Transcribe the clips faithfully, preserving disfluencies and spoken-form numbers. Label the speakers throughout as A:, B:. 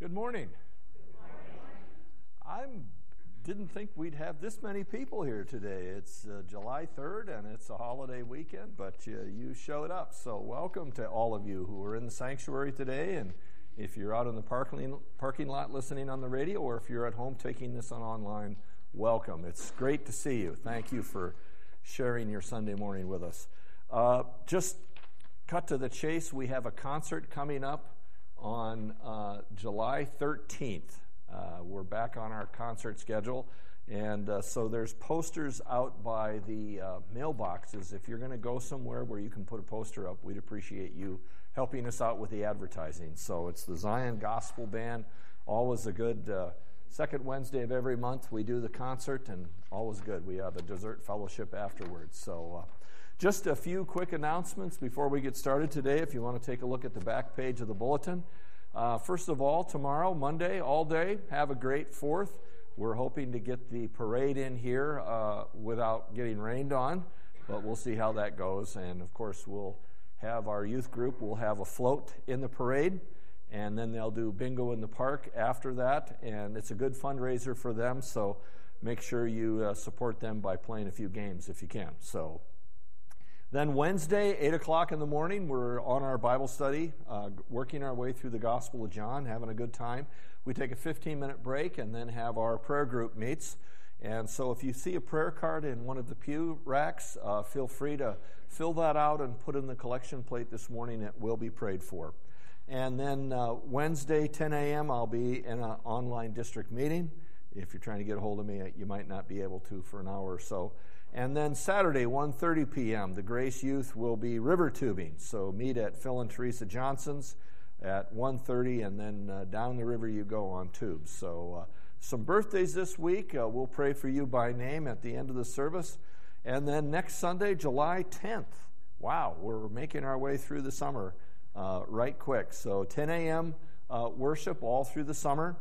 A: Good morning. I didn't think we'd have this many people here today. It's uh, July third and it's a holiday weekend, but uh, you showed up. So welcome to all of you who are in the sanctuary today. And if you're out in the parking, parking lot listening on the radio, or if you're at home taking this on online, welcome. It's great to see you. Thank you for sharing your Sunday morning with us. Uh, just cut to the chase. We have a concert coming up on uh, July thirteenth. Uh, we're back on our concert schedule, and uh, so there's posters out by the uh, mailboxes. If you're going to go somewhere where you can put a poster up, we'd appreciate you helping us out with the advertising. So it's the Zion Gospel Band. Always a good uh, second Wednesday of every month. We do the concert, and always good. We have a dessert fellowship afterwards. So uh, just a few quick announcements before we get started today. If you want to take a look at the back page of the bulletin. Uh, first of all, tomorrow, Monday, all day, have a great fourth. We're hoping to get the parade in here uh, without getting rained on, but we'll see how that goes. And, of course, we'll have our youth group. We'll have a float in the parade, and then they'll do bingo in the park after that. And it's a good fundraiser for them, so make sure you uh, support them by playing a few games if you can. So then Wednesday, eight o'clock in the morning, we're on our Bible study, uh, working our way through the Gospel of John, having a good time. We take a fifteen-minute break and then have our prayer group meets. And so if you see a prayer card in one of the pew racks, uh, feel free to fill that out and put in the collection plate this morning. It will be prayed for. And then uh, Wednesday, ten a.m., I'll be in an online district meeting. If you're trying to get a hold of me, you might not be able to for an hour or so. And then Saturday, one thirty p.m., the Grace Youth will be river tubing. So meet at Phil and Teresa Johnson's at one thirty, and then uh, down the river you go on tubes. So uh, some birthdays this week. Uh, we'll pray for you by name at the end of the service. And then next Sunday, July tenth. Wow, we're making our way through the summer uh, right quick. So ten a.m. Uh, worship all through the summer.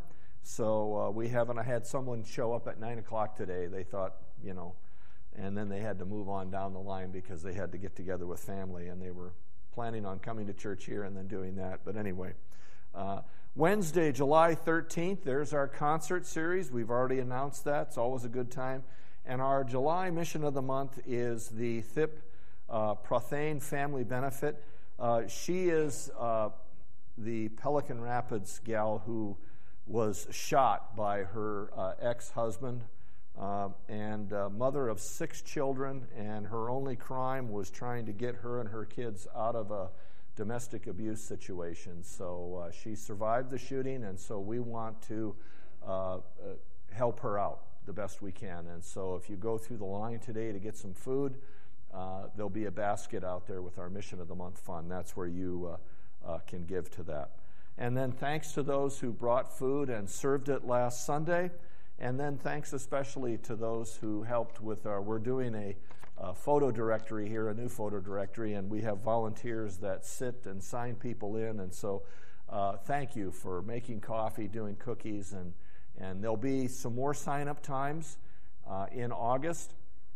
A: So uh, we haven't had someone show up at nine o'clock today. They thought, you know, and then they had to move on down the line because they had to get together with family, and they were planning on coming to church here and then doing that. But anyway, uh, Wednesday, July thirteenth, there's our concert series. We've already announced that. It's always a good time. And our July mission of the month is the Thip uh, Prothane Family Benefit. Uh, she is uh, the Pelican Rapids gal who was shot by her uh, ex-husband. Uh, and uh, mother of six children, and her only crime was trying to get her and her kids out of a domestic abuse situation. So uh, she survived the shooting, and so we want to uh, uh, help her out the best we can. And so if you go through the line today to get some food, uh, there'll be a basket out there with our Mission of the Month Fund. That's where you uh, uh, can give to that. And then thanks to those who brought food and served it last Sunday. And then thanks especially to those who helped with our, we're doing a, a photo directory here, a new photo directory, and we have volunteers that sit and sign people in. And so uh, thank you for making coffee, doing cookies, and, and there'll be some more sign-up times uh, in August.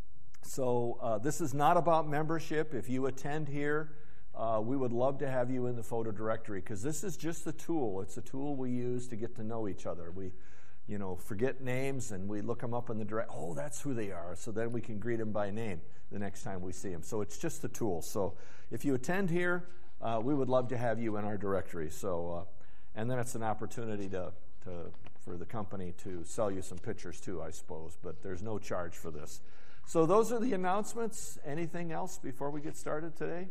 A: So uh, this is not about membership. If you attend here, uh, we would love to have you in the photo directory, because this is just a tool. It's a tool we use to get to know each other. We you know, forget names, and we look them up in the direct, oh, that's who they are. So then we can greet them by name the next time we see them. So it's just a tool. So if you attend here, uh, we would love to have you in our directory. So, uh, and then it's an opportunity to, to for the company to sell you some pictures too, I suppose. But there's no charge for this. So those are the announcements. Anything else before we get started today?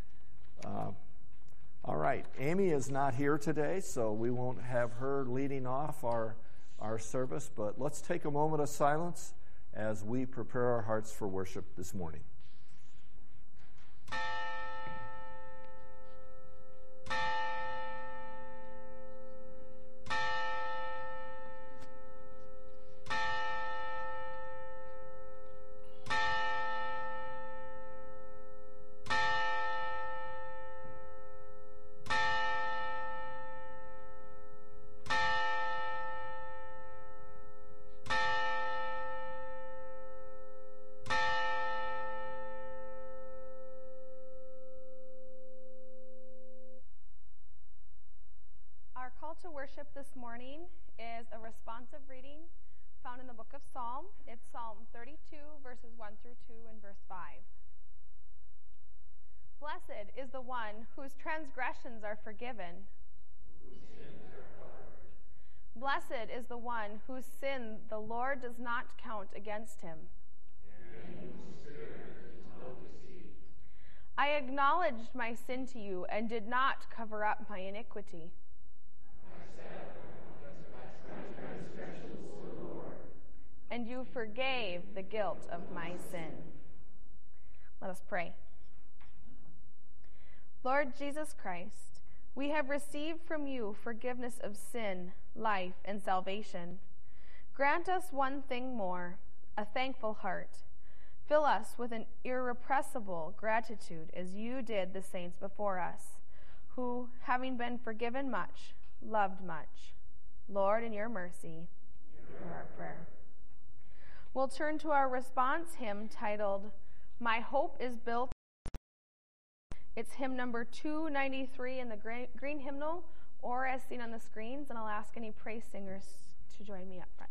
A: Uh, all right. Amy is not here today, so we won't have her leading off our our service, but let's take a moment of silence as we prepare our hearts for worship this morning.
B: call to worship this morning is a responsive reading found in the book of Psalm. It's Psalm thirty-two, verses one through two and verse five. Blessed is the one whose transgressions are forgiven. Whose sins are covered. Blessed is the one whose sin the Lord does not count against him. And whose spirit is no deceit. I acknowledged my sin to you and did not cover up my iniquity. And you forgave the guilt of my sin. Let us pray. Lord Jesus Christ, we have received from you forgiveness of sin, life, and salvation. Grant us one thing more, a thankful heart. Fill us with an irrepressible gratitude as you did the saints before us, who, having been forgiven much, loved much. Lord, in your mercy, hear our prayer. We'll turn to our response hymn titled, My Hope is Built. It's hymn number two ninety-three in the green hymnal, or as seen on the screens, and I'll ask any praise singers to join me up front.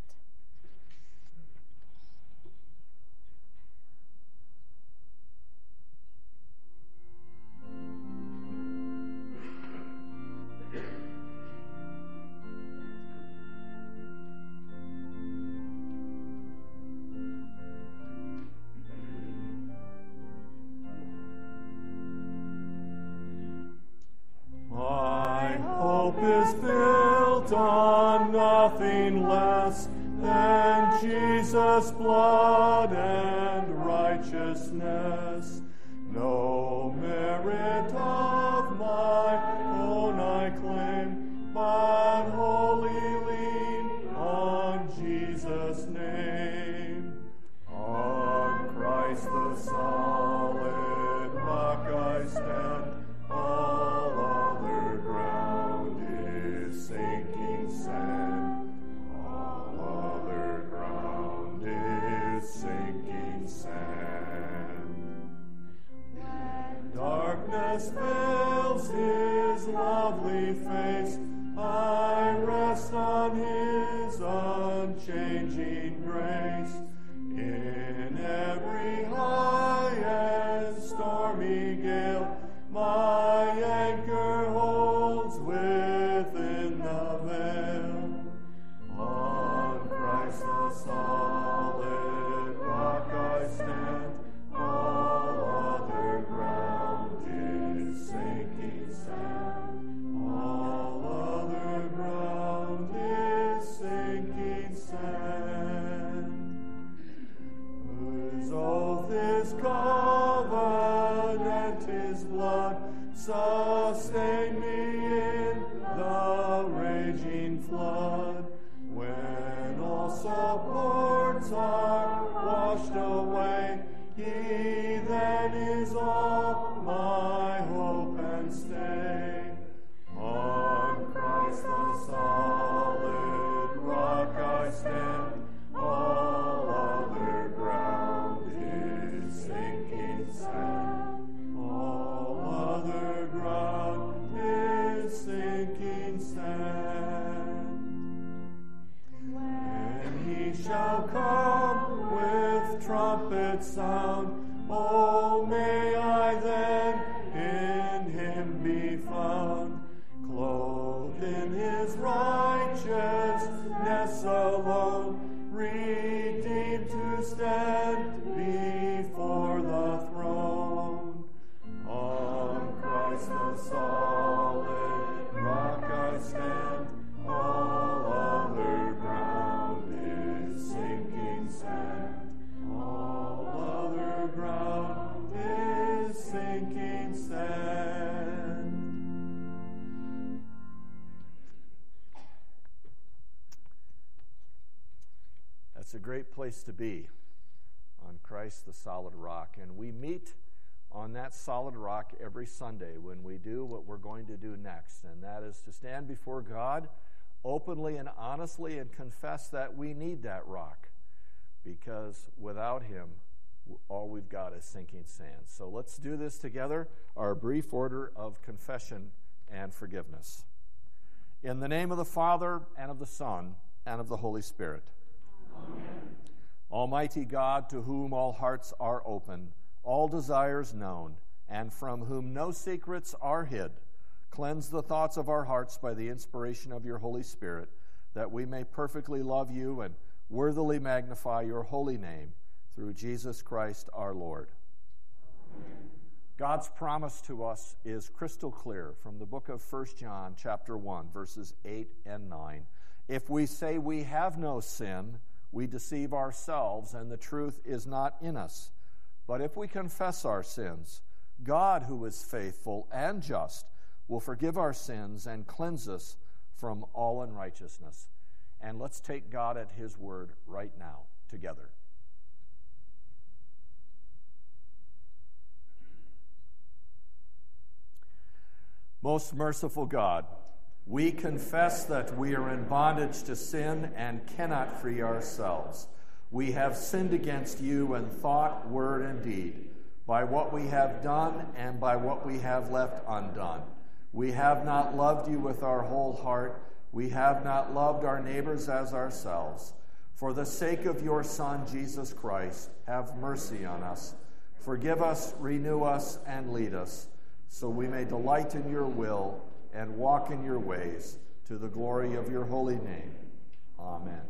C: Is built on nothing less than Jesus' blood and righteousness. No merit of my own I claim, but wholly lean on Jesus' name. On Christ the solid rock I stand, all other ground is sinking sand. All other ground is sinking sand. When darkness veils his lovely face, I rest on his unchanging grace. In every high and stormy gale, my anchor holds within the veil. On Christ the solid rock I stand, all other ground is sinking sand. All other ground is sinking sand. Whose oath is covenant, his blood sustain me in the raging flood. When all supports are washed away, he then is all my hope and stay. On Christ the solid rock I stand, all other ground is sinking sand. All other ground is sinking sand. When he shall come with trumpet sound, oh, may I then in him be found, clothed in his righteousness alone, redeemed to stand before the throne. On Christ the solid rock I stand, all other ground is sinking sand. All other ground is sinking sand.
A: That's a great place to be, on Christ the solid rock. And we meet on that solid rock every Sunday when we do what we're going to do next, and that is to stand before God openly and honestly and confess that we need that rock, because without him, all we've got is sinking sand. So let's do this together, our brief order of confession and forgiveness. In the name of the Father, and of the Son, and of the Holy Spirit.
C: Amen.
A: Almighty God, to whom all hearts are open, all desires known, and from whom no secrets are hid, cleanse the thoughts of our hearts by the inspiration of your Holy Spirit, that we may perfectly love you and worthily magnify your holy name, through Jesus Christ our Lord.
C: Amen.
A: God's promise to us is crystal clear from the book of First John chapter one, verses eight and nine. If we say we have no sin, we deceive ourselves, and the truth is not in us. But if we confess our sins, God, who is faithful and just, will forgive our sins and cleanse us from all unrighteousness. And let's take God at his word right now together. Most merciful God, we confess that we are in bondage to sin and cannot free ourselves. We have sinned against you in thought, word, and deed, by what we have done and by what we have left undone. We have not loved you with our whole heart. We have not loved our neighbors as ourselves. For the sake of your Son, Jesus Christ, have mercy on us. Forgive us, renew us, and lead us, so we may delight in your will and walk in your ways, to the glory of your holy name. Amen.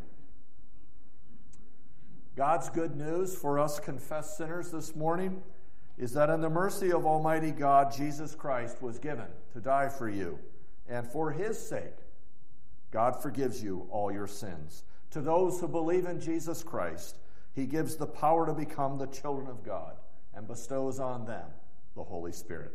A: God's good news for us confessed sinners this morning is that in the mercy of Almighty God, Jesus Christ was given to die for you, and for his sake, God forgives you all your sins. To those who believe in Jesus Christ, he gives the power to become the children of God and bestows on them the Holy Spirit.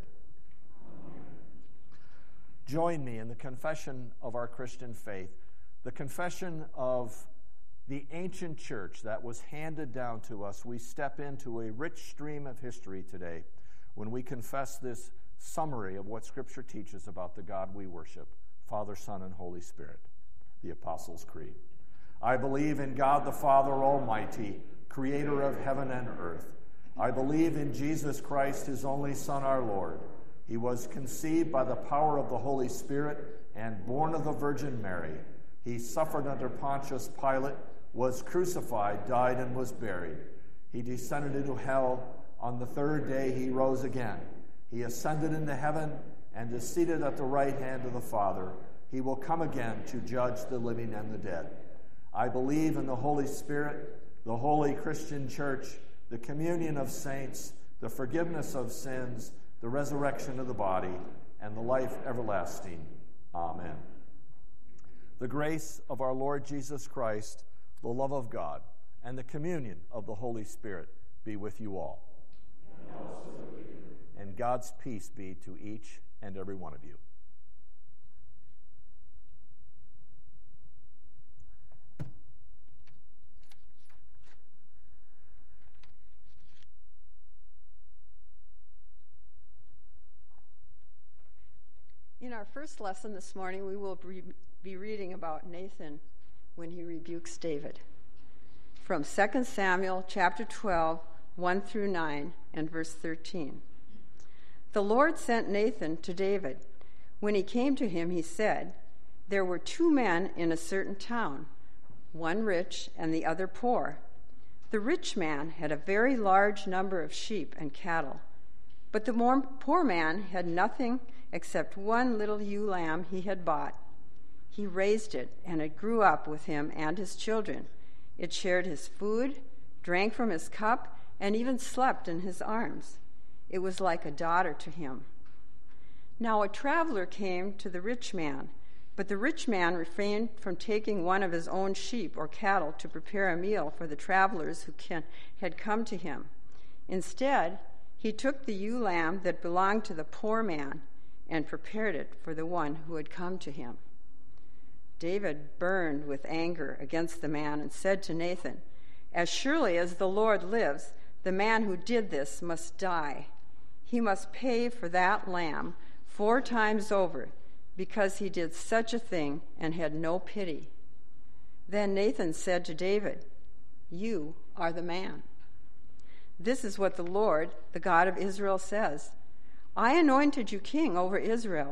A: Join me in the confession of our Christian faith, the confession of the ancient church that was handed down to us. We step into a rich stream of history today when we confess this summary of what Scripture teaches about the God we worship, Father, Son, and Holy Spirit, the Apostles' Creed. I believe in God the Father Almighty, creator of heaven and earth. I believe in Jesus Christ, his only Son, our Lord. He was conceived by the power of the Holy Spirit and born of the Virgin Mary. He suffered under Pontius Pilate, was crucified, died, and was buried. He descended into hell. On the third day he rose again. He ascended into heaven and is seated at the right hand of the Father. He will come again to judge the living and the dead. I believe in the Holy Spirit, the holy Christian church, the communion of saints, the forgiveness of sins, the resurrection of the body, and the life everlasting. Amen. The grace of our Lord Jesus Christ, the love of God, and the communion of the Holy Spirit be with you all.
C: And also with you.
A: And God's peace be to each and every one of you.
D: In our first lesson this morning, we will be reading about Nathan when he rebukes David. From Second Samuel chapter twelve, one through nine, and verse thirteen. The Lord sent Nathan to David. When he came to him, he said, "There were two men in a certain town, one rich and the other poor. The rich man had a very large number of sheep and cattle, but the more poor man had nothing except one little ewe lamb he had bought. He raised it, and it grew up with him and his children. It shared his food, drank from his cup, and even slept in his arms. It was like a daughter to him. Now a traveler came to the rich man, but the rich man refrained from taking one of his own sheep or cattle to prepare a meal for the travelers who can, had come to him. Instead, he took the ewe lamb that belonged to the poor man and prepared it for the one who had come to him. David burned with anger against the man and said to Nathan, "As surely as the Lord lives, the man who did this must die. He must pay for that lamb four times over, because he did such a thing and had no pity." Then Nathan said to David, "You are the man. This is what the Lord, the God of Israel, says. I anointed you king over Israel,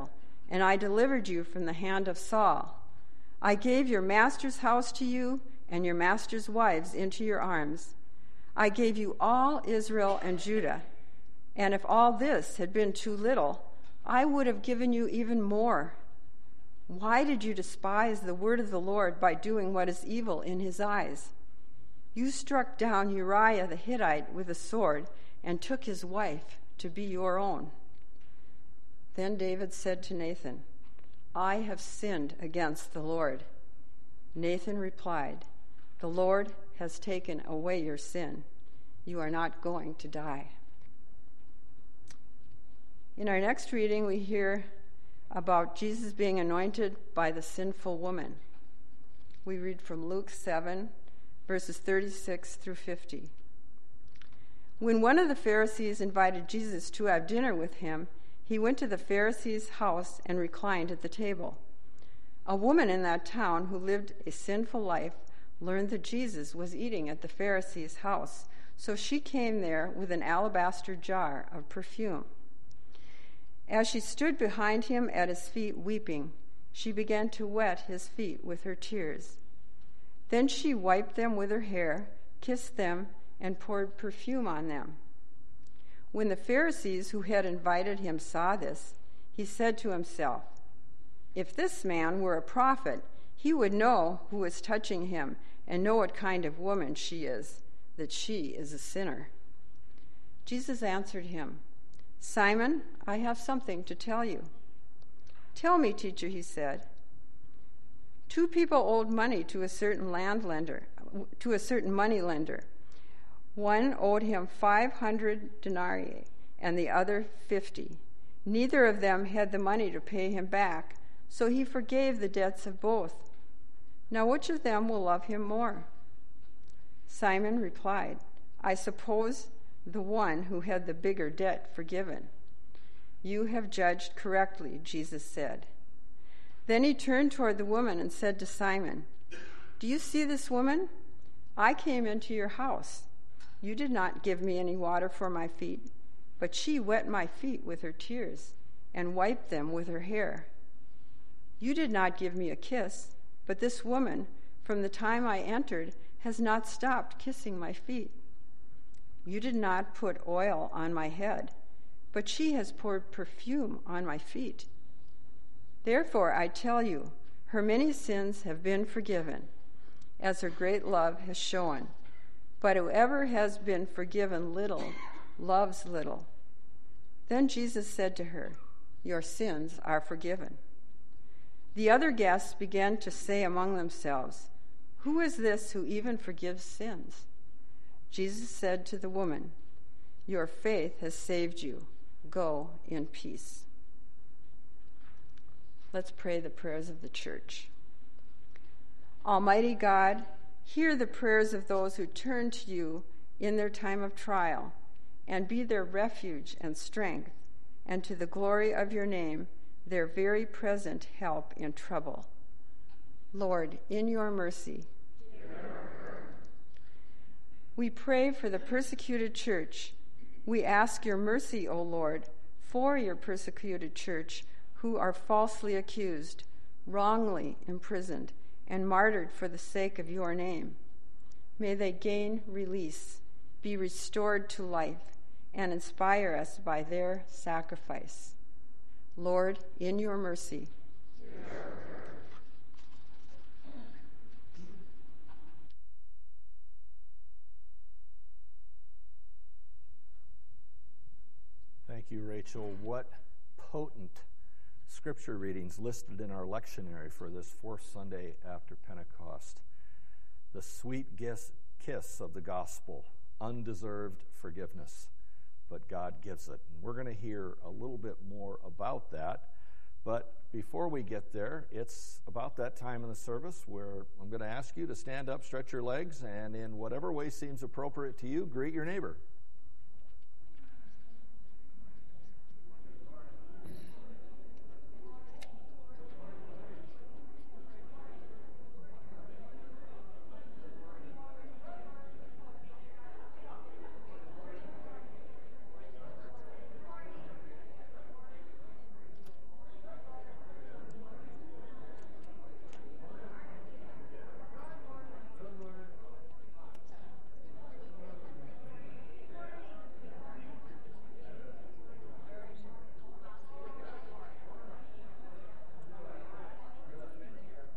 D: and I delivered you from the hand of Saul. I gave your master's house to you and your master's wives into your arms. I gave you all Israel and Judah. And if all this had been too little, I would have given you even more. Why did you despise the word of the Lord by doing what is evil in his eyes? You struck down Uriah the Hittite with a sword and took his wife to be your own. Then David said to Nathan, I have sinned against the Lord. Nathan replied, The Lord has taken away your sin. You are not going to die. In our next reading, we hear about Jesus being anointed by the sinful woman. We read from Luke seven, verses thirty-six through fifty. When one of the Pharisees invited Jesus to have dinner with him, he went to the Pharisee's house and reclined at the table. A woman in that town who lived a sinful life learned that Jesus was eating at the Pharisee's house, so she came there with an alabaster jar of perfume. As she stood behind him at his feet weeping, she began to wet his feet with her tears. Then she wiped them with her hair, kissed them, and poured perfume on them. When the Pharisees who had invited him saw this, he said to himself, If this man were a prophet, he would know who is touching him and know what kind of woman she is, that she is a sinner. Jesus answered him, Simon, I have something to tell you. Tell me, teacher, he said. Two people owed money to a certain landlender, to a certain money lender. One owed him five hundred denarii and the other fifty. Neither of them had the money to pay him back, so he forgave the debts of both. Now which of them will love him more? Simon replied, I suppose the one who had the bigger debt forgiven. You have judged correctly, Jesus said. Then he turned toward the woman and said to Simon, Do you see this woman? I came into your house. You did not give me any water for my feet, but she wet my feet with her tears and wiped them with her hair. You did not give me a kiss, but this woman, from the time I entered, has not stopped kissing my feet. You did not put oil on my head, but she has poured perfume on my feet. Therefore, I tell you, her many sins have been forgiven, as her great love has shown. But whoever has been forgiven little loves little. Then Jesus said to her, Your sins are forgiven. The other guests began to say among themselves, Who is this who even forgives sins? Jesus said to the woman, Your faith has saved you. Go in peace. Let's pray the prayers of the church. Almighty God, hear the prayers of those who turn to you in their time of trial, and be their refuge and strength, and to the glory of your name, their very present help in trouble. Lord, in your mercy, we pray for the persecuted church. We ask your mercy, O Lord, for your persecuted church, who are falsely accused, wrongly imprisoned, and martyred for the sake of your name. May they gain release, be restored to life, and inspire us by their sacrifice. Lord, in your mercy.
A: Thank you, Rachel. What potent scripture readings listed in our lectionary for this fourth Sunday after Pentecost. The sweet kiss of the gospel, undeserved forgiveness, but God gives it. And we're going to hear a little bit more about that. But before we get there, it's about that time in the service where I'm going to ask you to stand up, stretch your legs, and in whatever way seems appropriate to you, greet your neighbor.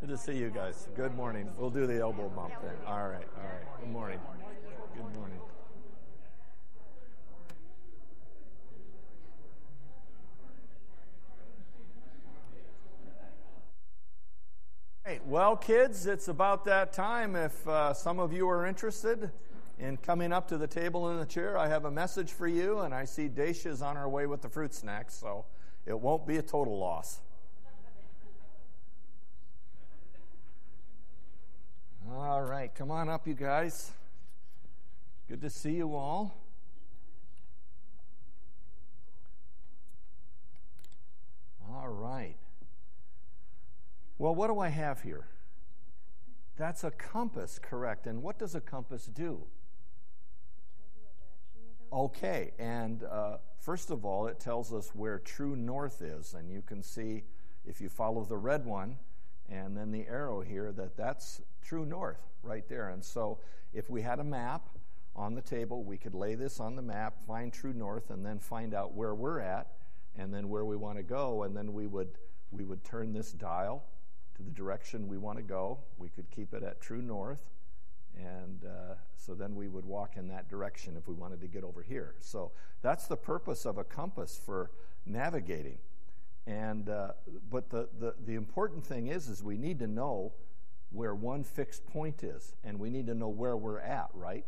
A: Good to see you guys. Good morning. We'll do the elbow bump then. All right, all right. Good morning. Good morning. Right. Well, kids, it's about that time. If uh, some of you are interested in coming up to the table in the chair, I have a message for you, and I see Dacia's on her way with the fruit snacks, so it won't be a total loss. All right, come on up, you guys. Good to see you all. All right. Well, what do I have here? That's a compass, correct. And what does a compass do? Okay, and uh, first of all, it tells us where true north is. And you can see, if you follow the red one and then the arrow here, that that's true north right there. And so if we had a map on the table, we could lay this on the map, find true north, and then find out where we're at and then where we want to go. And then we would we would turn this dial to the direction we want to go. We could keep it at true north, and uh, so then we would walk in that direction if we wanted to get over here. So that's the purpose of a compass for navigating. And uh, but the, the the important thing is is we need to know where one fixed point is, and we need to know where we're at, right?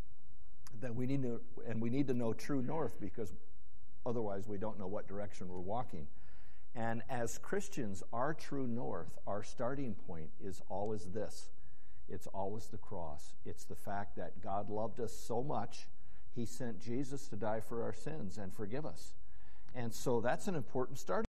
A: That we need to, and we need to know true north, because otherwise we don't know what direction we're walking. And as Christians, our true north, our starting point is always this. It's always the cross. It's the fact that God loved us so much, he sent Jesus to die for our sins and forgive us. And so that's an important starting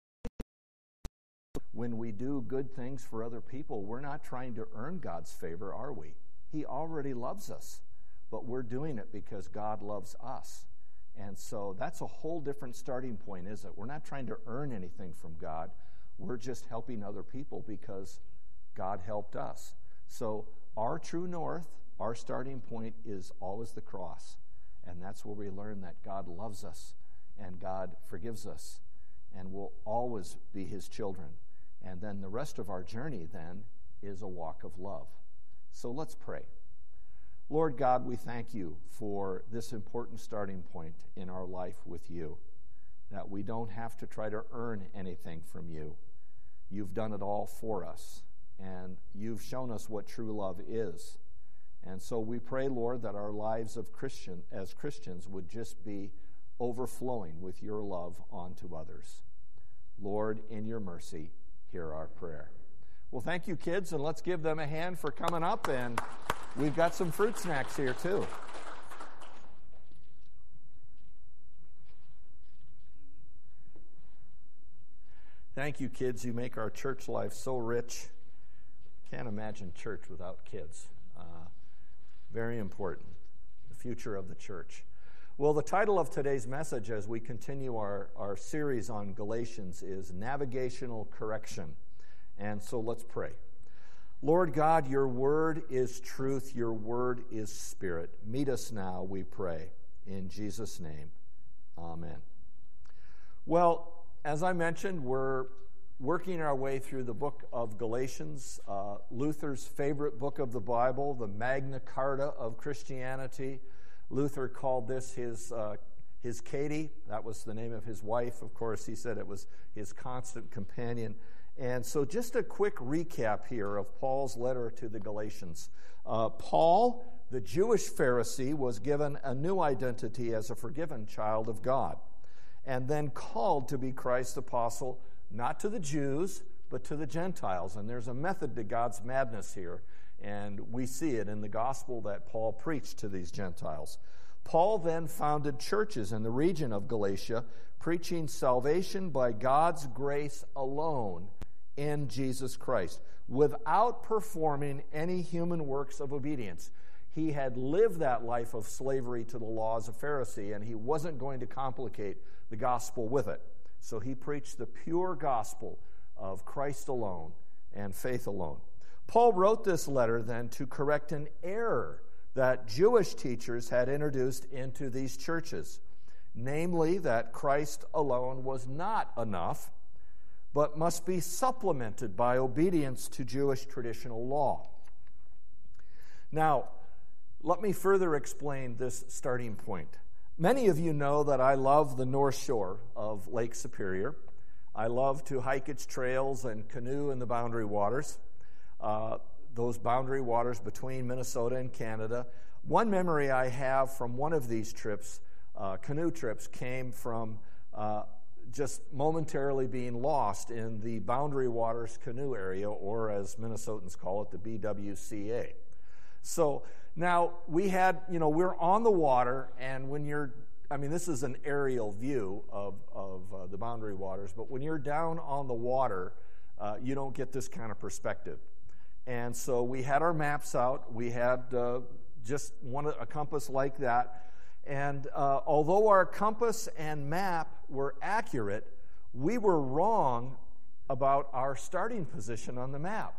A: point. When we do good things for other people, we're not trying to earn God's favor, are we? He already loves us, but we're doing it because God loves us. And so that's a whole different starting point, isn't it? We're not trying to earn anything from God. We're just helping other people because God helped us. So our true north, our starting point is always the cross. And that's where we learn that God loves us and God forgives us and will always be his children. And then the rest of our journey then is a walk of love. So let's pray. Lord God, we thank you for this important starting point in our life with you, that we don't have to try to earn anything from you. You've done it all for us, and you've shown us what true love is. And so we pray, Lord, that our lives of Christian as Christians would just be overflowing with your love onto others. Lord, in your mercy, hear our prayer. Well, thank you, kids, and let's give them a hand for coming up, and we've got some fruit snacks here, too. Thank you, kids. You make our church life so rich. Can't imagine church without kids. Uh, very important. The future of the church. Well, the title of today's message as we continue our, our series on Galatians is Navigational Correction. And so let's pray. Lord God, your word is truth. Your word is spirit. Meet us now, we pray. In Jesus' name, amen. Well, as I mentioned, we're working our way through the book of Galatians, uh, Luther's favorite book of the Bible, the Magna Carta of Christianity. Luther called this his uh, his Katie. That was the name of his wife. Of course, he said it was his constant companion. And so just a quick recap here of Paul's letter to the Galatians. Uh, Paul, the Jewish Pharisee, was given a new identity as a forgiven child of God, and then called to be Christ's apostle, not to the Jews, but to the Gentiles. And there's a method to God's madness here, and we see it in the gospel that Paul preached to these Gentiles. Paul then founded churches in the region of Galatia, preaching salvation by God's grace alone in Jesus Christ, without performing any human works of obedience. He had lived that life of slavery to the laws of Pharisee, and he wasn't going to complicate the gospel with it. So he preached the pure gospel of Christ alone and faith alone. Paul wrote this letter then to correct an error that Jewish teachers had introduced into these churches, namely that Christ alone was not enough, but must be supplemented by obedience to Jewish traditional law. Now, let me further explain this starting point. Many of you know that I love the North Shore of Lake Superior. I love to hike its trails and canoe in the Boundary Waters, uh, those boundary waters between Minnesota and Canada. One memory I have from one of these trips, uh, canoe trips, came from uh, just momentarily being lost in the Boundary Waters canoe area, or as Minnesotans call it, the B W C A. So now we had, you know, we're on the water, and when you're, I mean, this is an aerial view of, of uh, the Boundary Waters, but when you're down on the water, uh, you don't get this kind of perspective. And so we had our maps out. We had uh, just one a compass like that. And uh, although our compass and map were accurate, we were wrong about our starting position on the map.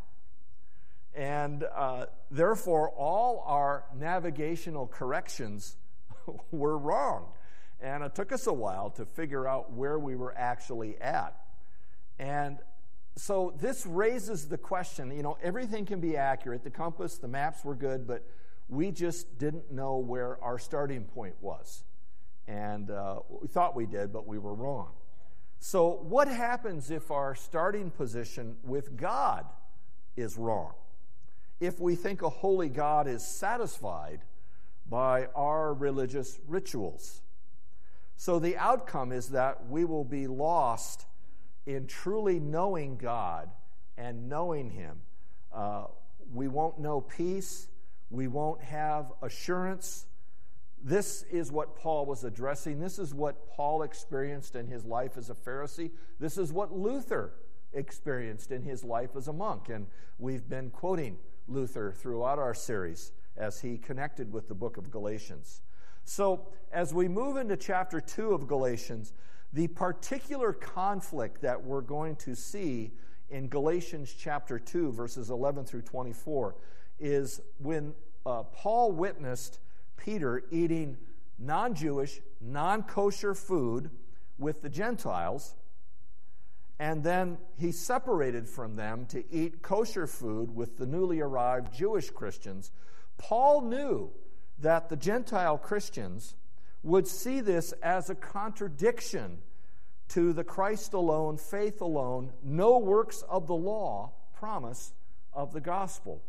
A: And uh, therefore, all our navigational corrections were wrong. And it took us a while to figure out where we were actually at. And so this raises the question, you know, everything can be accurate. The compass, the maps were good, but we just didn't know where our starting point was. And uh, we thought we did, but we were wrong. So what happens if our starting position with God is wrong? If we think a holy God is satisfied by our religious rituals? So the outcome is that we will be lost in truly knowing God and knowing Him. Uh, we won't know peace. We won't have assurance. This is what Paul was addressing. This is what Paul experienced in his life as a Pharisee. This is what Luther experienced in his life as a monk. And we've been quoting Luther throughout our series as he connected with the book of Galatians. So as we move into chapter two of Galatians, the particular conflict that we're going to see in Galatians chapter two, verses eleven through twenty-four, is when uh, Paul witnessed Peter eating non-Jewish, non-kosher food with the Gentiles, and then he separated from them to eat kosher food with the newly arrived Jewish Christians. Paul knew that the Gentile Christians would see this as a contradiction to the Christ alone, faith alone, no works of the law promise of the gospel.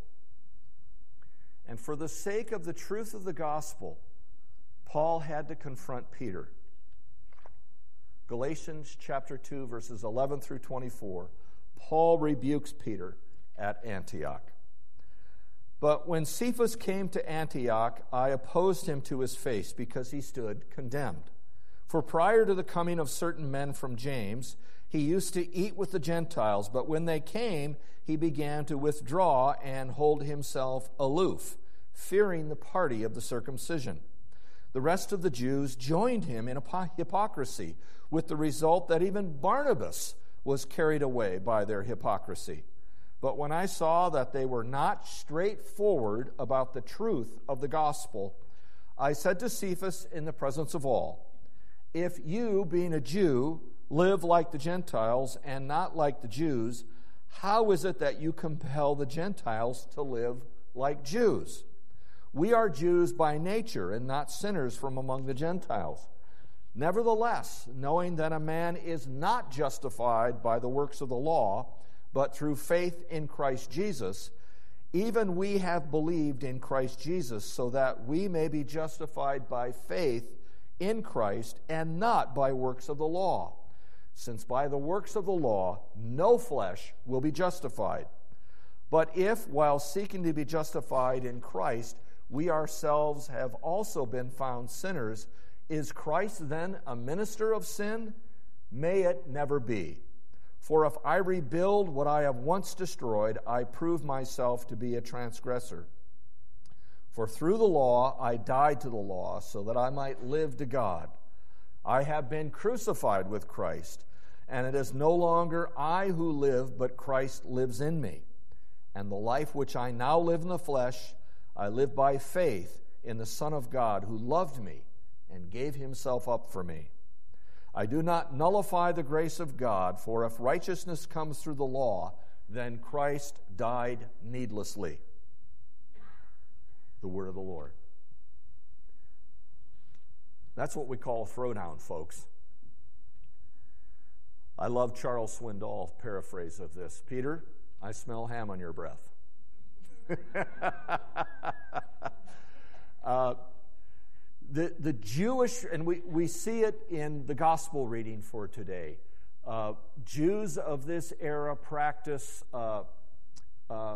A: And for the sake of the truth of the gospel, Paul had to confront Peter. Galatians chapter two, verses eleven through twenty-four, Paul rebukes Peter at Antioch. But when Cephas came to Antioch, I opposed him to his face because he stood condemned. For prior to the coming of certain men from James, he used to eat with the Gentiles, but when they came, he began to withdraw and hold himself aloof, fearing the party of the circumcision. The rest of the Jews joined him in hypocrisy, with the result that even Barnabas was carried away by their hypocrisy. But when I saw that they were not straightforward about the truth of the gospel, I said to Cephas in the presence of all, if you, being a Jew, live like the Gentiles and not like the Jews, how is it that you compel the Gentiles to live like Jews? We are Jews by nature and not sinners from among the Gentiles. Nevertheless, knowing that a man is not justified by the works of the law, but through faith in Christ Jesus, even we have believed in Christ Jesus, so that we may be justified by faith in Christ and not by works of the law. Since by the works of the law no flesh will be justified. But if, while seeking to be justified in Christ, we ourselves have also been found sinners, is Christ then a minister of sin? May it never be. For if I rebuild what I have once destroyed, I prove myself to be a transgressor. For through the law I died to the law, so that I might live to God. I have been crucified with Christ, and it is no longer I who live, but Christ lives in me. And the life which I now live in the flesh, I live by faith in the Son of God, who loved me and gave himself up for me. I do not nullify the grace of God, for if righteousness comes through the law, then Christ died needlessly. The word of the Lord. That's what we call a throwdown, folks. I love Charles Swindoll's paraphrase of this. Peter, I smell ham on your breath. uh, the, the Jewish, and we, we see it in the gospel reading for today, uh, Jews of this era practice uh, uh,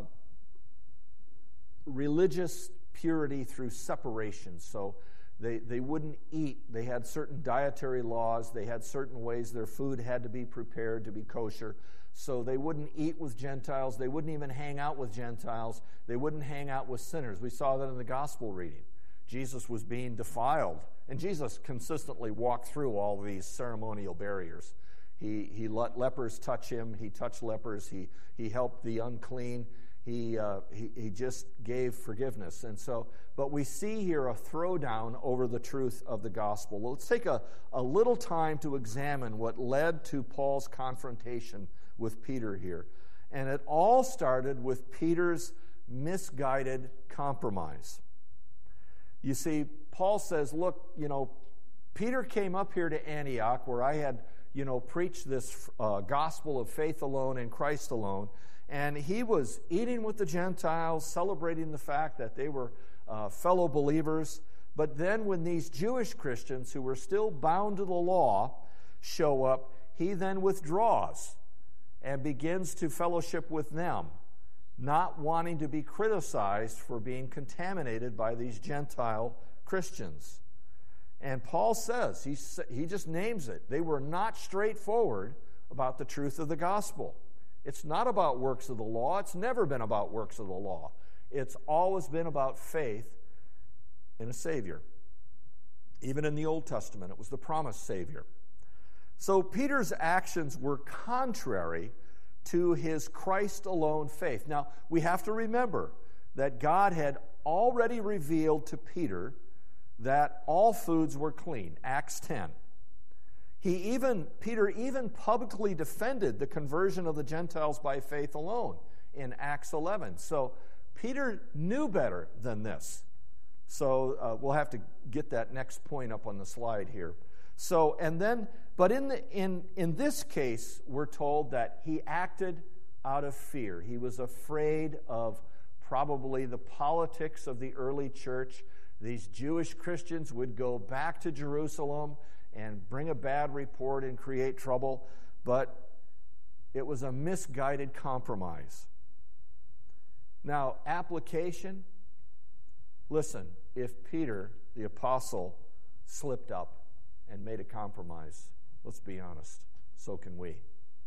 A: religious purity through separation. So they, they wouldn't eat. They had certain dietary laws. They had certain ways their food had to be prepared to be kosher. So they wouldn't eat with Gentiles. They wouldn't even hang out with Gentiles. They wouldn't hang out with sinners. We saw that in the gospel reading. Jesus was being defiled. And Jesus consistently walked through all these ceremonial barriers. He, he let lepers touch him. He touched lepers. He, he helped the unclean. He, uh, he, he just gave forgiveness. And so, but we see here a throwdown over the truth of the gospel. Let's take a, a little time to examine what led to Paul's confrontation with Peter here. And it all started with Peter's misguided compromise. You see, Paul says, look, you know, Peter came up here to Antioch where I had, you know, preached this uh, gospel of faith alone in Christ alone. And he was eating with the Gentiles, celebrating the fact that they were uh, fellow believers. But then when these Jewish Christians who were still bound to the law show up, he then withdraws and begins to fellowship with them, not wanting to be criticized for being contaminated by these Gentile Christians. And Paul says, he, he just names it, they were not straightforward about the truth of the gospel. It's not about works of the law. It's never been about works of the law. It's always been about faith in a Savior. Even in the Old Testament, it was the promised Savior. So Peter's actions were contrary to his Christ alone faith. Now, we have to remember that God had already revealed to Peter that all foods were clean, Acts ten. He even, Peter even publicly defended the conversion of the Gentiles by faith alone in Acts eleven. So Peter knew better than this. So uh, we'll have to get that next point up on the slide here. So, and then, but in, the, in, in this case, we're told that he acted out of fear. He was afraid of probably the politics of the early church. These Jewish Christians would go back to Jerusalem and bring a bad report and create trouble, but it was a misguided compromise. Now, application, listen, if Peter, the apostle, slipped up and made a compromise, let's be honest, so can we.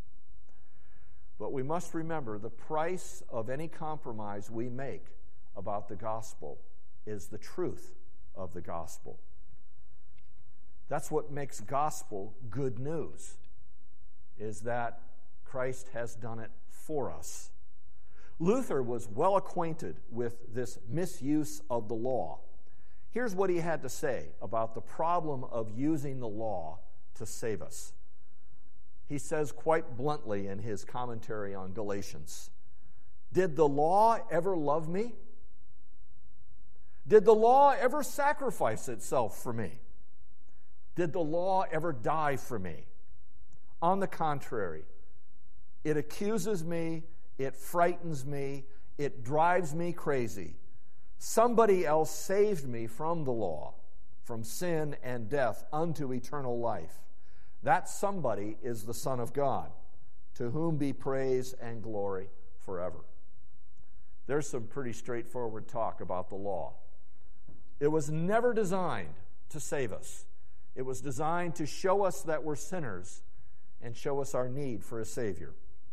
A: But we must remember the price of any compromise we make about the gospel is the truth of the gospel. That's what makes gospel good news, is that Christ has done it for us. Luther was well acquainted with this misuse of the law. Here's what he had to say about the problem of using the law to save us. He says quite bluntly in his commentary on Galatians, "Did the law ever love me? Did the law ever sacrifice itself for me? Did the law ever die for me? On the contrary, it accuses me, it frightens me, it drives me crazy. Somebody else saved me from the law, from sin and death unto eternal life. That somebody is the Son of God, to whom be praise and glory forever." There's some pretty straightforward talk about the law. It was never designed to save us. It was designed to show us that we're sinners and show us our need for a Savior.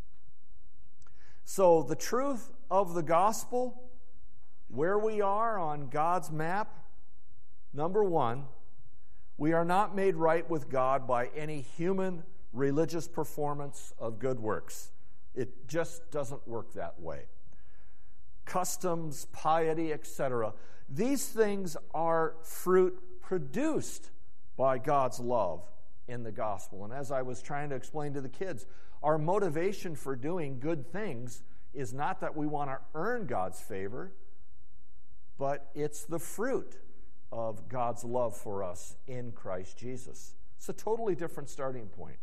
A: So the truth of the gospel, where we are on God's map, number one, we are not made right with God by any human religious performance of good works. It just doesn't work that way. Customs, piety, et cetera, these things are fruit produced by God's love in the gospel. And as I was trying to explain to the kids, our motivation for doing good things is not that we want to earn God's favor, but it's the fruit of God's love for us in Christ Jesus. It's a totally different starting point.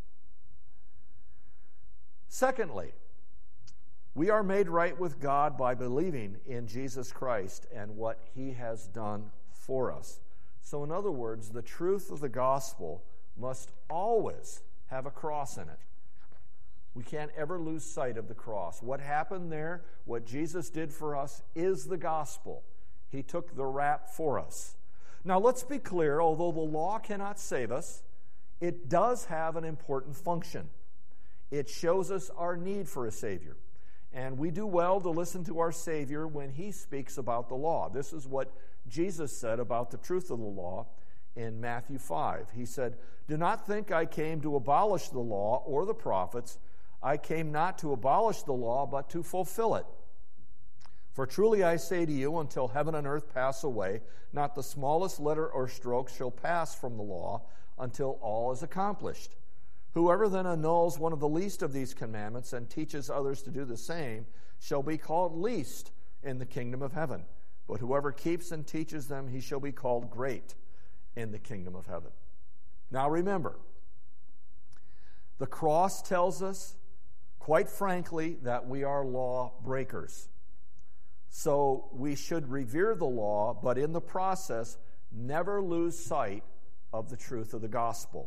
A: Secondly, we are made right with God by believing in Jesus Christ and what he has done for us. So in other words, the truth of the gospel must always have a cross in it. We can't ever lose sight of the cross. What happened there, what Jesus did for us, is the gospel. He took the rap for us. Now let's be clear, although the law cannot save us, it does have an important function. It shows us our need for a Savior. And we do well to listen to our Savior when he speaks about the law. This is what Jesus said about the truth of the law in Matthew five. He said, "Do not think I came to abolish the law or the prophets. I came not to abolish the law, but to fulfill it. For truly I say to you, until heaven and earth pass away, not the smallest letter or stroke shall pass from the law until all is accomplished. Whoever then annuls one of the least of these commandments and teaches others to do the same shall be called least in the kingdom of heaven. But whoever keeps and teaches them, he shall be called great in the kingdom of heaven." Now remember, the cross tells us, quite frankly, that we are law breakers. So we should revere the law, but in the process, never lose sight of the truth of the gospel.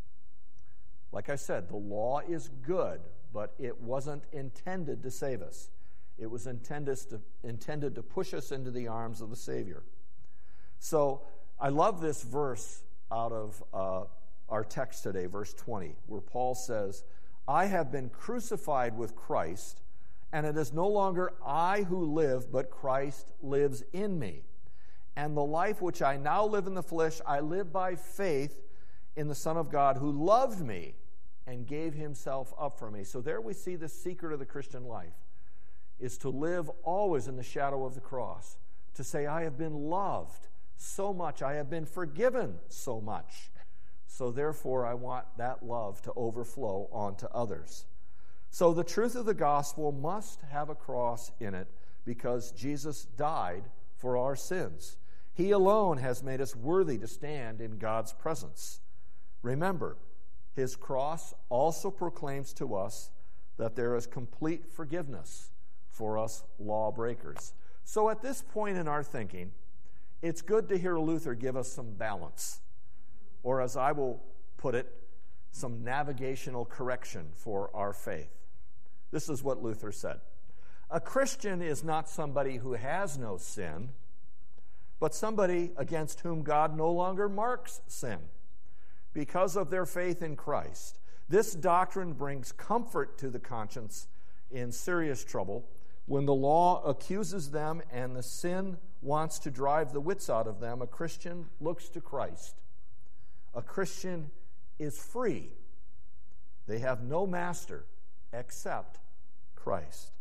A: Like I said, the law is good, but it wasn't intended to save us. It was intended to, intended to push us into the arms of the Savior. So I love this verse out of uh, our text today, verse twenty, where Paul says, "I have been crucified with Christ, and it is no longer I who live, but Christ lives in me. And the life which I now live in the flesh, I live by faith in the Son of God, who loved me and gave himself up for me." So there we see the secret of the Christian life, is to live always in the shadow of the cross, to say, I have been loved so much, I have been forgiven so much. So therefore, I want that love to overflow onto others. So the truth of the gospel must have a cross in it because Jesus died for our sins. He alone has made us worthy to stand in God's presence. Remember, his cross also proclaims to us that there is complete forgiveness for us lawbreakers. So at this point in our thinking, it's good to hear Luther give us some balance, or as I will put it, some navigational correction for our faith. This is what Luther said. A Christian is not somebody who has no sin, but somebody against whom God no longer marks sin because of their faith in Christ. This doctrine brings comfort to the conscience in serious trouble when the law accuses them and the sin wants to drive the wits out of them. A Christian looks to Christ. A Christian is free. They have no master except Christ.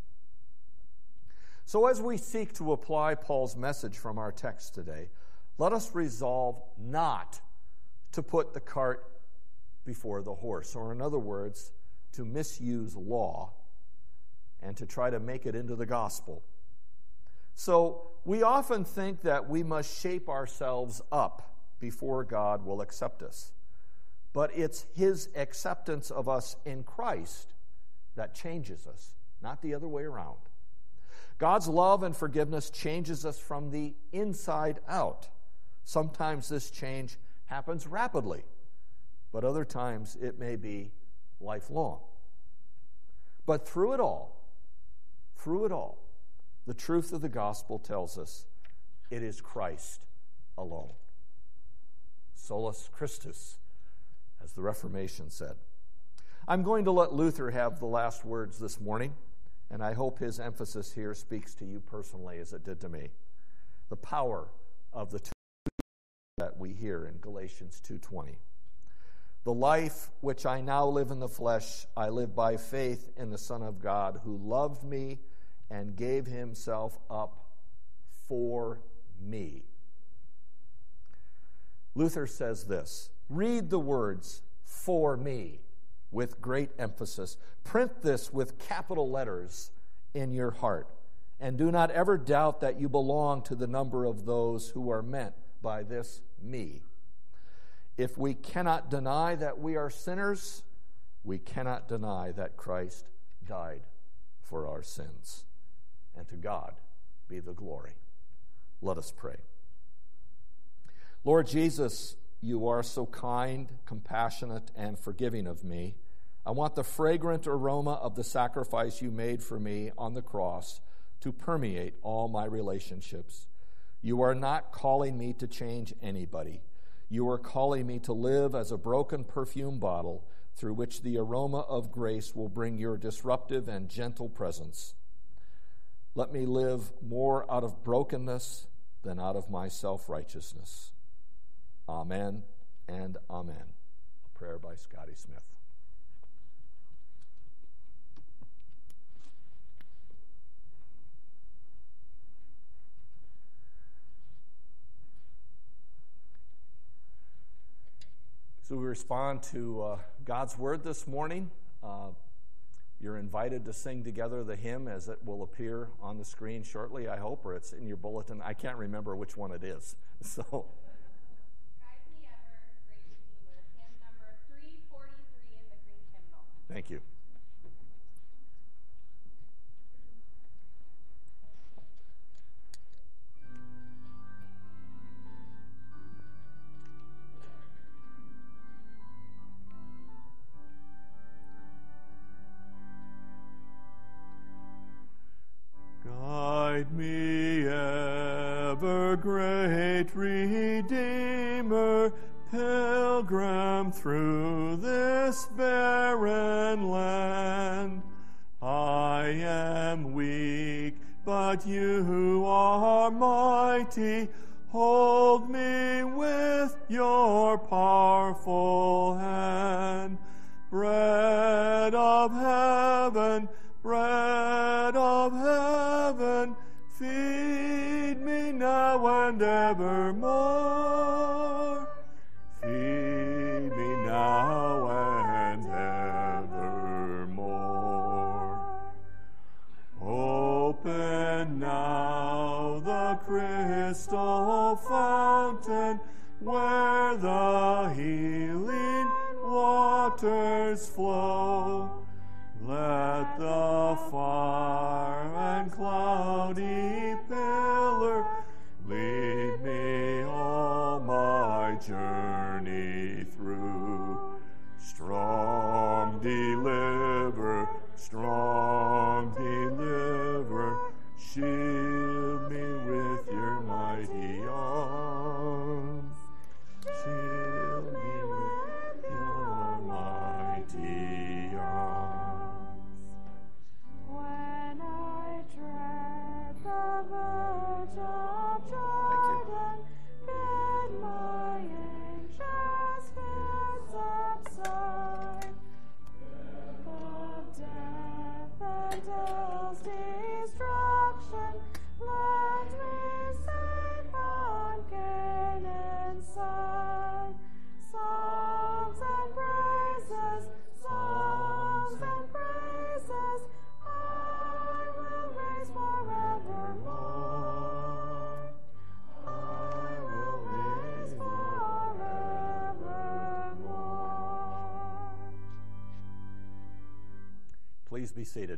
A: So as we seek to apply Paul's message from our text today, let us resolve not to put the cart before the horse, or in other words, to misuse law and to try to make it into the gospel. So we often think that we must shape ourselves up before God will accept us. But it's his acceptance of us in Christ that changes us, not the other way around. God's love and forgiveness changes us from the inside out. Sometimes this change happens rapidly, but other times it may be lifelong. But through it all, through it all, the truth of the gospel tells us it is Christ alone. Solus Christus, as the Reformation said. I'm going to let Luther have the last words this morning, and I hope his emphasis here speaks to you personally as it did to me. The power of the truth that we hear in Galatians two twenty. "The life which I now live in the flesh, I live by faith in the Son of God, who loved me and gave himself up for me." Luther says this, "Read the words, for me, with great emphasis. Print this with capital letters in your heart. And do not ever doubt that you belong to the number of those who are meant by this me. If we cannot deny that we are sinners, we cannot deny that Christ died for our sins. And to God be the glory. Let us pray. Lord Jesus, you are so kind, compassionate, and forgiving of me. I want the fragrant aroma of the sacrifice you made for me on the cross to permeate all my relationships. You are not calling me to change anybody. You are calling me to live as a broken perfume bottle through which the aroma of grace will bring your disruptive and gentle presence. Let me live more out of brokenness than out of my self-righteousness. Amen and amen. A prayer by Scotty Smith. So we respond to uh, God's word this morning. Uh, you're invited to sing together the hymn as it will appear on the screen shortly, I hope, or it's in your bulletin. I can't remember which one it is. So,
B: Guide Me Ever, Great Redeemer, hymn number three forty-three in the Green Hymnal.
A: Thank you. Guide me ever, great Redeemer, pilgrim through this barren land. I am weak, but you are mighty. Hold me with your powerful hand. Bread of heaven, bread of heaven, feed me now and evermore. Feed me now and evermore. Open now the crystal fountain where the healing waters flow. Let the far and cloudy pillar lead me all my journey through. Strong deliver, strong deliver, shield me with your mighty arms. Shield me with your mighty arms.
B: When I tread the verge of Jordan, bid my anxious fears subside. Of death and hell's destruction, let me safe on Canaan's side. Songs and praises, songs and praises, I will raise forevermore. I will raise forevermore.
A: Please be seated.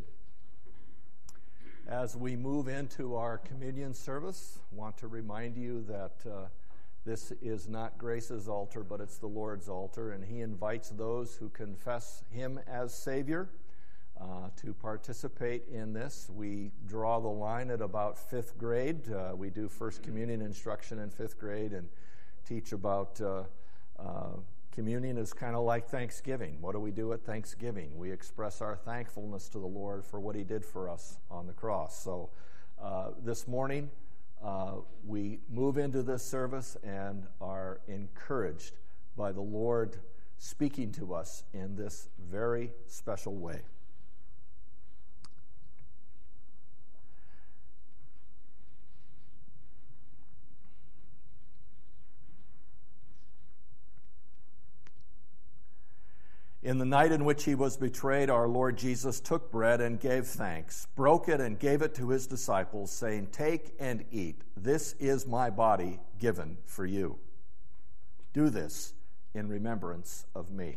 A: As we move into our communion service, I want to remind you that uh, this is not Grace's altar, but it's the Lord's altar, and he invites those who confess him as Savior uh, to participate in this. We draw the line at about fifth grade. Uh, we do First Communion instruction in fifth grade and teach about uh, uh, communion is kind of like Thanksgiving. What do we do at Thanksgiving? We express our thankfulness to the Lord for what he did for us on the cross. So uh, this morning, uh, we move into this service and are encouraged by the Lord speaking to us in this very special way. In the night in which he was betrayed, our Lord Jesus took bread and gave thanks, broke it and gave it to his disciples, saying, "Take and eat. This is my body given for you. Do this in remembrance of me."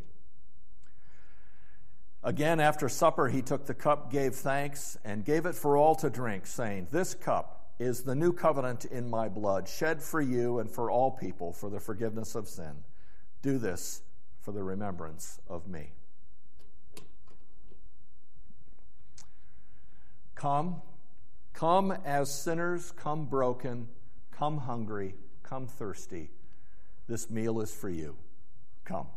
A: Again, after supper, he took the cup, gave thanks, and gave it for all to drink, saying, "This cup is the new covenant in my blood, shed for you and for all people for the forgiveness of sin. Do this for the remembrance of me." Come, come as sinners, come broken, come hungry, come thirsty. This meal is for you. Come.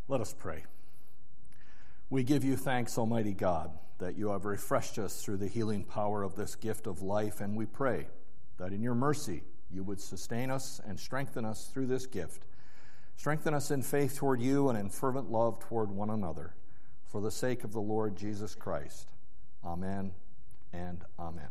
A: Let us pray. We give you thanks, Almighty God, that you have refreshed us through the healing power of this gift of life, and we pray that in your mercy you would sustain us and strengthen us through this gift. Strengthen us in faith toward you and in fervent love toward one another, for the sake of the Lord Jesus Christ. Amen and amen.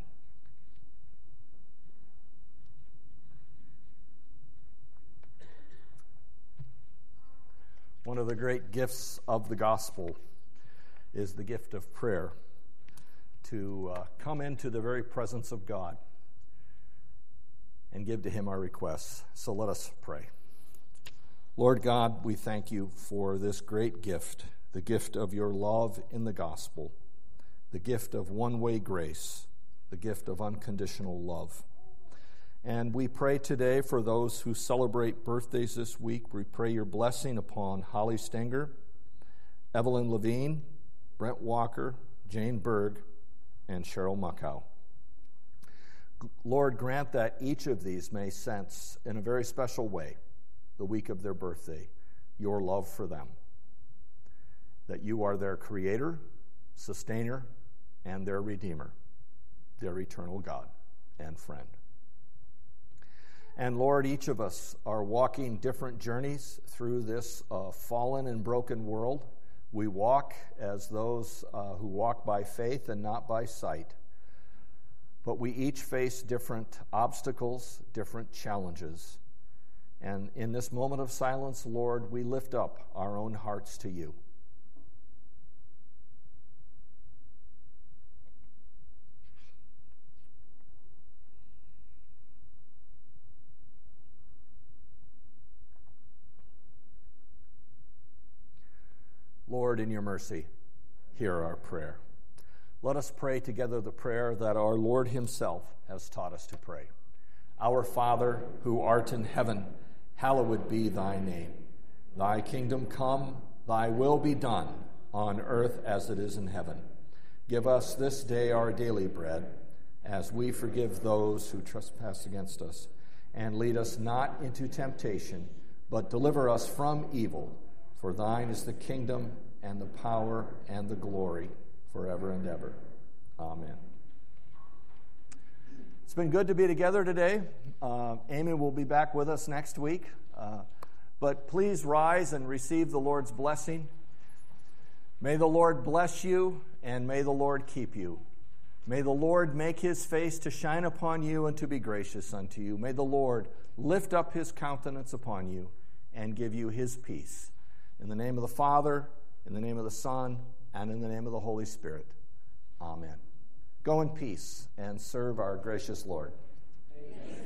A: One of the great gifts of the gospel is the gift of prayer, to uh, come into the very presence of God and give to him our requests. So let us pray. Lord God, we thank you for this great gift, the gift of your love in the gospel, the gift of one-way grace, the gift of unconditional love. And we pray today for those who celebrate birthdays this week. We pray your blessing upon Holly Stenger, Evelyn Levine, Brent Walker, Jane Berg, and Cheryl Muckow. Lord, grant that each of these may sense in a very special way, the week of their birthday, your love for them, that you are their creator, sustainer, and their redeemer, their eternal God and friend. And Lord, each of us are walking different journeys through this uh, fallen and broken world. We walk as those uh, who walk by faith and not by sight. But we each face different obstacles, different challenges. And in this moment of silence, Lord, we lift up our own hearts to you. Lord, in your mercy, hear our prayer. Let us pray together the prayer that our Lord himself has taught us to pray. Our Father, who art in heaven, hallowed be thy name. Thy kingdom come, thy will be done, on earth as it is in heaven. Give us this day our daily bread, as we forgive those who trespass against us. And lead us not into temptation, but deliver us from evil. For thine is the kingdom and the power and the glory forever and ever. Amen. It's been good to be together today. Uh, Amy will be back with us next week. Uh, but please rise and receive the Lord's blessing. May the Lord bless you, and may the Lord keep you. May the Lord make his face to shine upon you and to be gracious unto you. May the Lord lift up his countenance upon you and give you his peace. In the name of the Father, in the name of the Son, and in the name of the Holy Spirit. Amen. Go in peace and serve our gracious Lord. Amen.